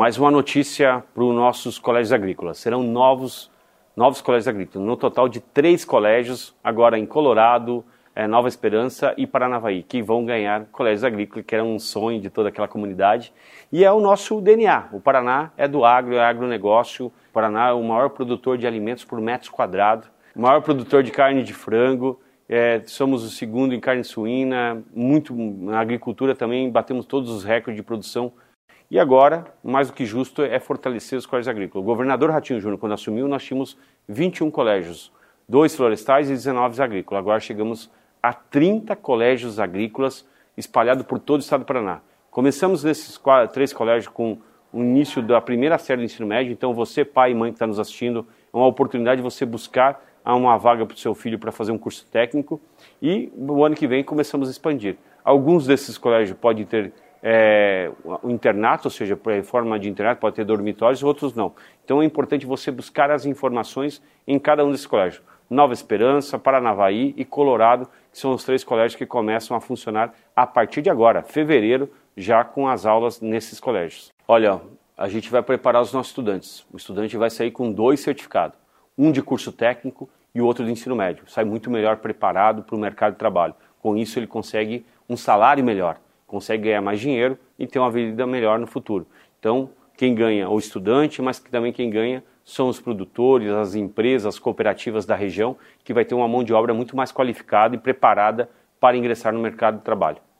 mais uma notícia para os nossos colégios agrícolas. Serão novos colégios agrícolas, no total de 3 colégios, agora em Colorado, Nova Esperança e Paranavaí, que vão ganhar colégios agrícolas, que era um sonho de toda aquela comunidade. E é o nosso DNA. O Paraná é do agro, é agronegócio. O Paraná é o maior produtor de alimentos por metro quadrado, o maior produtor de carne de frango. Somos o segundo em carne suína, muito na agricultura também, batemos todos os recordes de produção. E agora, mais do que justo, é fortalecer os colégios agrícolas. O governador Ratinho Júnior, quando assumiu, nós tínhamos 21 colégios, 2 florestais e 19 agrícolas. Agora chegamos a 30 colégios agrícolas espalhados por todo o estado do Paraná. Começamos nesses 3 colégios com o início da primeira série do ensino médio, então você, pai e mãe que está nos assistindo, é uma oportunidade de você buscar uma vaga para o seu filho para fazer um curso técnico, e no ano que vem começamos a expandir. Alguns desses colégios podem ter o internato, ou seja, em forma de internato, pode ter dormitórios, outros não. Então é importante você buscar as informações em cada um desses colégios. Nova Esperança, Paranavaí e Colorado, que são os 3 colégios que começam a funcionar a partir de agora, fevereiro, já com as aulas nesses colégios. Olha, a gente vai preparar os nossos estudantes. O estudante vai sair com 2 certificados, um de curso técnico e o outro de ensino médio. Sai muito melhor preparado para o mercado de trabalho. Com isso ele consegue um salário melhor, consegue ganhar mais dinheiro e ter uma vida melhor no futuro. Então, quem ganha é o estudante, mas também quem ganha são os produtores, as empresas, as cooperativas da região, que vai ter uma mão de obra muito mais qualificada e preparada para ingressar no mercado de trabalho.